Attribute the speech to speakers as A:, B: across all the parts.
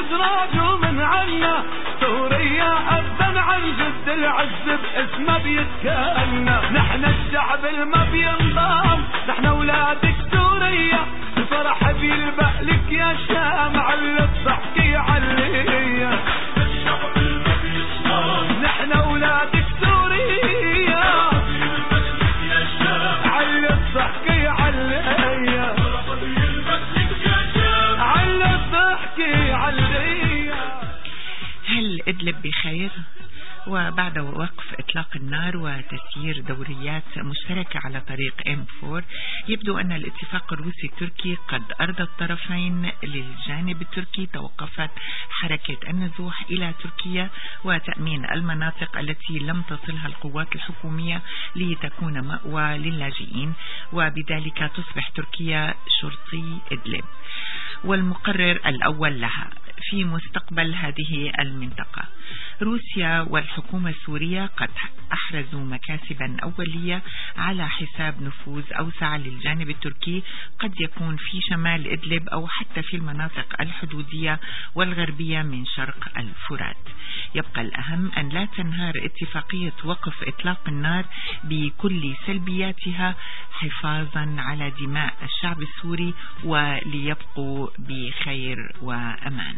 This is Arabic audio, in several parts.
A: أزراج ومن عنا سوريا أذن عن جد العز باسمه بيتكلم. نحن الشعب الما بينضام، نحن أولادك سوريا، الفرح بيلبق لك يا شام، على الضحكي عليا. الشعب الما بينضام، نحن أولادك سوريا، بيلبق لك يا شام، على الضحكي عليا. الفرح بيلبق لك يا شام، على الضحكي عليا.
B: هل إدلب بخير؟ وبعد وقف إطلاق النار وتسيير دوريات مشتركة على طريق M4 يبدو أن الاتفاق الروسي التركي قد أرضى الطرفين. للجانب التركي توقفت حركة النزوح إلى تركيا وتأمين المناطق التي لم تصلها القوات الحكومية لتكون مأوى للاجئين، وبذلك تصبح تركيا شرطي إدلب والمقرر الأول لها في مستقبل هذه المنطقة. روسيا والحكومة السورية قد أحرزوا مكاسبا أولية على حساب نفوذ أوسع للجانب التركي قد يكون في شمال إدلب أو حتى في المناطق الحدودية والغربية من شرق الفرات. يبقى الأهم أن لا تنهار اتفاقية وقف إطلاق النار بكل سلبياتها حفاظا على دماء الشعب السوري وليبقوا بخير وأمان.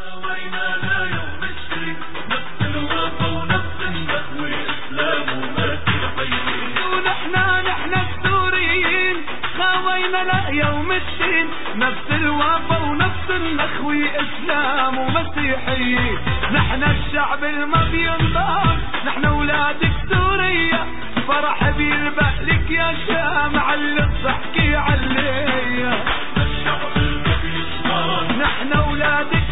A: نحن السوريين خاوينا لا يوم الدين، نفس الوفا ونفس النخوي، إسلام ومسيحيين. نحن الشعب الما بينضام، نحن أولادك سوريا، فرح بيلبق لك يا شام، على الضحكي عليا. الشعب الما بينضام، نحن أولادك